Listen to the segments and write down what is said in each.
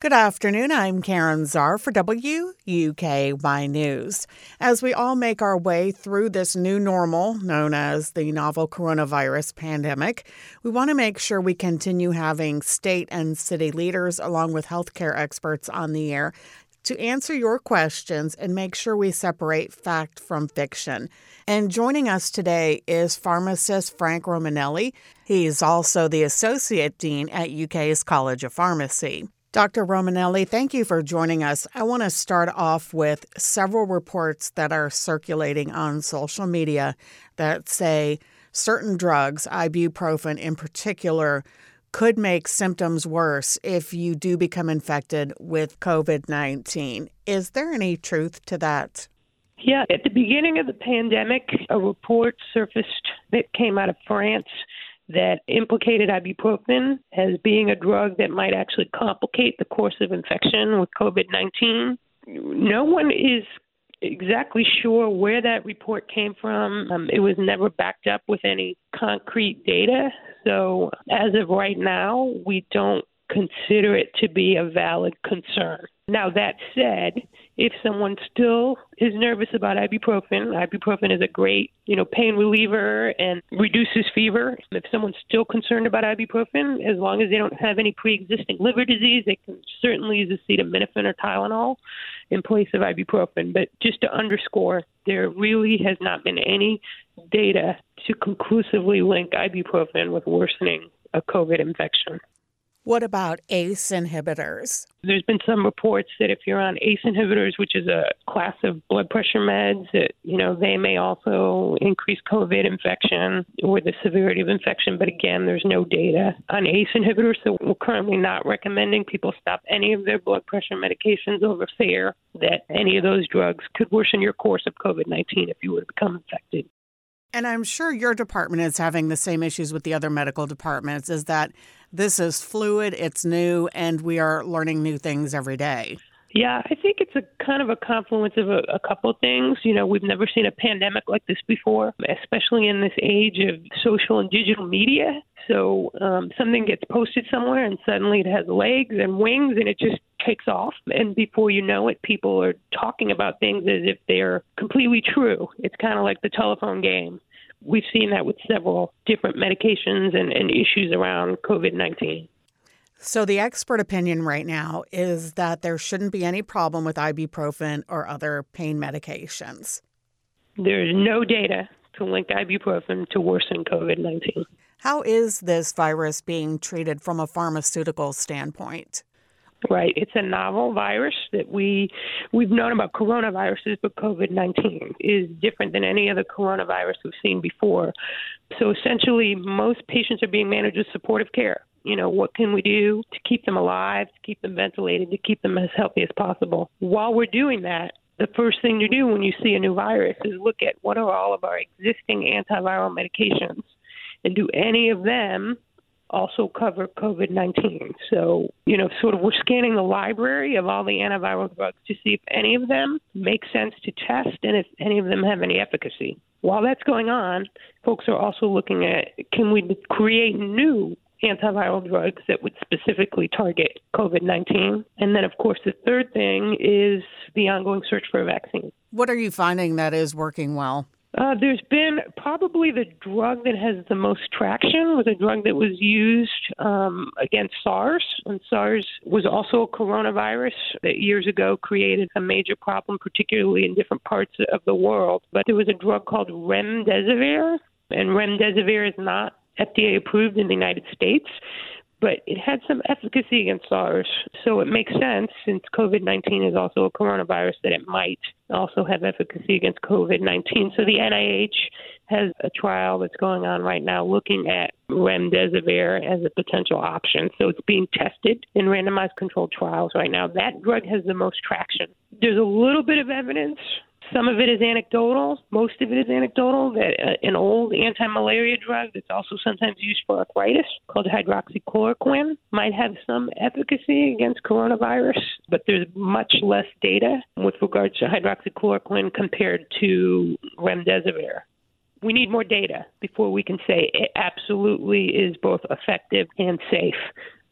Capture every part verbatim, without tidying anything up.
Good afternoon. I'm Karen Czar for W U K Y News. As we all make our way through this new normal known as the novel coronavirus pandemic, we want to make sure we continue having state and city leaders along with healthcare experts on the air to answer your questions and make sure we separate fact from fiction. And joining us today is pharmacist Frank Romanelli. He's also the Associate Dean at U K's College of Pharmacy. Doctor Romanelli, thank you for joining us. I want to start off with several reports that are circulating on social media that say certain drugs, ibuprofen in particular, could make symptoms worse if you do become infected with covid nineteen. Is there any truth to that? Yeah, at the beginning of the pandemic, a report surfaced that came out of France that implicated ibuprofen as being a drug that might actually complicate the course of infection with covid nineteen. No one is exactly sure where that report came from. Um, it was never backed up with any concrete data. So as of right now, we don't consider it to be a valid concern. Now, that said, if someone still is nervous about ibuprofen, ibuprofen is a great, you know, pain reliever and reduces fever. If someone's still concerned about ibuprofen, as long as they don't have any pre-existing liver disease, they can certainly use acetaminophen or Tylenol in place of ibuprofen. But just to underscore, there really has not been any data to conclusively link ibuprofen with worsening a COVID infection. What about A C E inhibitors? There's been some reports that if you're on A C E inhibitors, which is a class of blood pressure meds, that, you know, they may also increase COVID infection or the severity of infection. But again, there's no data on A C E inhibitors, so we're currently not recommending people stop any of their blood pressure medications over fear that any of those drugs could worsen your course of COVID nineteen if you were to become infected. And I'm sure your department is having the same issues with the other medical departments, is that this is fluid, it's new, and we are learning new things every day. Yeah, I think it's a kind of a confluence of a, a couple of things. You know, we've never seen a pandemic like this before, especially in this age of social and digital media. So um, something gets posted somewhere and suddenly it has legs and wings and it just takes off. And before you know it, people are talking about things as if they're completely true. It's kind of like the telephone game. We've seen that with several different medications and, and issues around COVID nineteen. So the expert opinion right now is that there shouldn't be any problem with ibuprofen or other pain medications. There's no data to link ibuprofen to worsen COVID nineteen. How is this virus being treated from a pharmaceutical standpoint? Right. It's a novel virus that we, we've known about coronaviruses, but COVID nineteen is different than any other coronavirus we've seen before. So essentially, most patients are being managed with supportive care. You know, what can we do to keep them alive, to keep them ventilated, to keep them as healthy as possible? While we're doing that, the first thing to do when you see a new virus is look at what are all of our existing antiviral medications, and do any of them also cover COVID nineteen. So, you know, sort of we're scanning the library of all the antiviral drugs to see if any of them make sense to test and if any of them have any efficacy. While that's going on, folks are also looking at, can we create new antiviral drugs that would specifically target COVID nineteen? And then, of course, the third thing is the ongoing search for a vaccine. What are you finding that is working well? Uh, there's been probably the drug that has the most traction was a drug that was used um, against SARS. And SARS was also a coronavirus that years ago created a major problem, particularly in different parts of the world. But there was a drug called remdesivir, and remdesivir is not F D A approved in the United States, but it had some efficacy against SARS. So it makes sense, since COVID nineteen is also a coronavirus, that it might also have efficacy against COVID nineteen. So the N I H has a trial that's going on right now looking at remdesivir as a potential option. So it's being tested in randomized controlled trials right now. That drug has the most traction. There's a little bit of evidence. Some of it is anecdotal. Most of it is anecdotal that uh, an old anti-malaria drug that's also sometimes used for arthritis called hydroxychloroquine might have some efficacy against coronavirus, but there's much less data with regards to hydroxychloroquine compared to remdesivir. We need more data before we can say it absolutely is both effective and safe.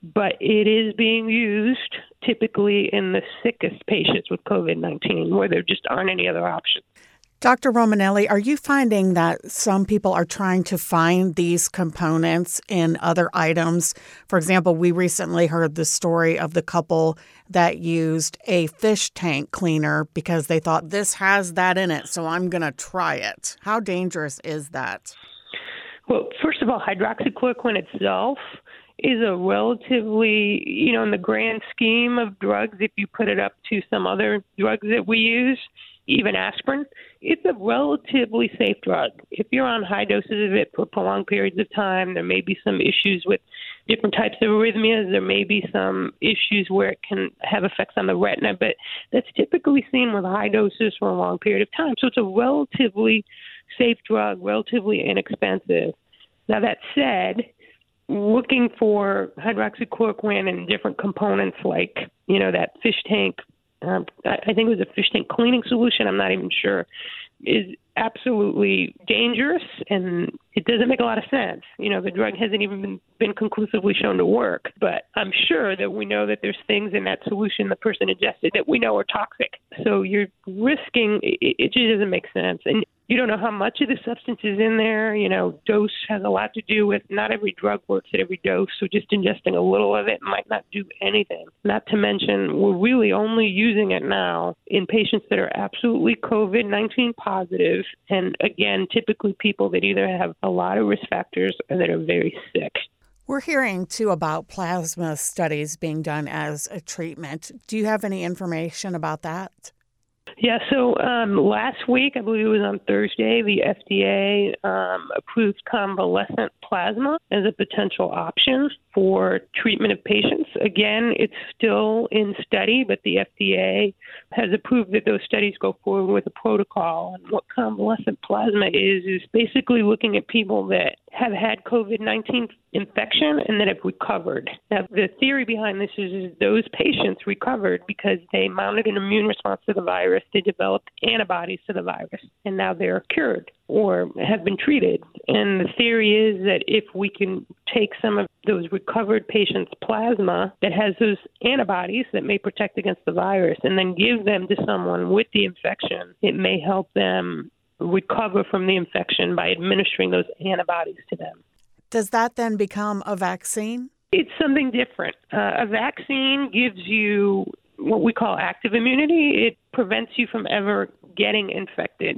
but it is being used typically in the sickest patients with COVID nineteen, where there just aren't any other options. Doctor Romanelli, are you finding that some people are trying to find these components in other items? For example, we recently heard the story of the couple that used a fish tank cleaner because they thought this has that in it, so I'm going to try it. How dangerous is that? Well, first of all, hydroxychloroquine itself is a relatively, you know, in the grand scheme of drugs, if you put it up to some other drugs that we use, even aspirin, it's a relatively safe drug. If you're on high doses of it for prolonged periods of time, there may be some issues with different types of arrhythmias. There may be some issues where it can have effects on the retina, but that's typically seen with high doses for a long period of time. So it's a relatively safe drug, relatively inexpensive. Now, that said, looking for hydroxychloroquine and different components like, you know, that fish tank, um, I think it was a fish tank cleaning solution, I'm not even sure, is absolutely dangerous, and it doesn't make a lot of sense. You know, the drug hasn't even been, been conclusively shown to work, but I'm sure that we know that there's things in that solution the person ingested that we know are toxic. So you're risking, it, it just doesn't make sense. And you don't know how much of the substance is in there. You know, dose has a lot to do with, not every drug works at every dose, so just ingesting a little of it might not do anything. Not to mention, we're really only using it now in patients that are absolutely COVID nineteen positive, and again, typically people that either have a lot of risk factors or that are very sick. We're hearing, too, about plasma studies being done as a treatment. Do you have any information about that? Yeah, so um, last week, I believe it was on Thursday, the F D A um, approved convalescent plasma as a potential option for treatment of patients. Again, it's still in study, but the F D A has approved that those studies go forward with a protocol. And what convalescent plasma is, is basically looking at people that have had COVID nineteen infection and that have recovered. Now, the theory behind this is, is those patients recovered because they mounted an immune response to the virus. They developed antibodies to the virus, and now they're cured or have been treated. And the theory is that if we can take some of those recovered patients' plasma that has those antibodies that may protect against the virus and then give them to someone with the infection, it may help them recover from the infection by administering those antibodies to them. Does that then become a vaccine? It's something different. Uh, a vaccine gives you what we call active immunity. It prevents you from ever getting infected.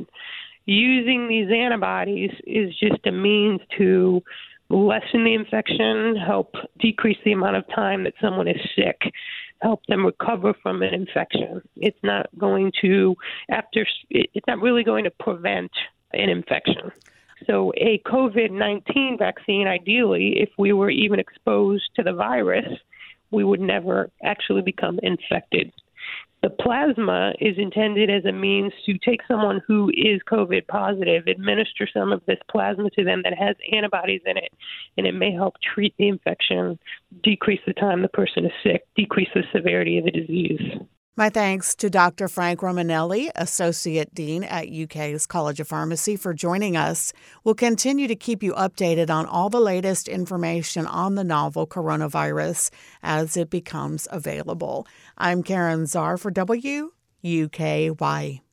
Using these antibodies is just a means to lessen the infection, help decrease the amount of time that someone is sick, help them recover from an infection. It's not going to, after, it's not really going to prevent an infection. So a COVID nineteen vaccine, ideally, if we were even exposed to the virus, we would never actually become infected. The plasma is intended as a means to take someone who is COVID positive, administer some of this plasma to them that has antibodies in it, and it may help treat the infection, decrease the time the person is sick, decrease the severity of the disease. My thanks to Doctor Frank Romanelli, Associate Dean at U K's College of Pharmacy, for joining us. We'll continue to keep you updated on all the latest information on the novel coronavirus as it becomes available. I'm Karen Czar for W U K Y.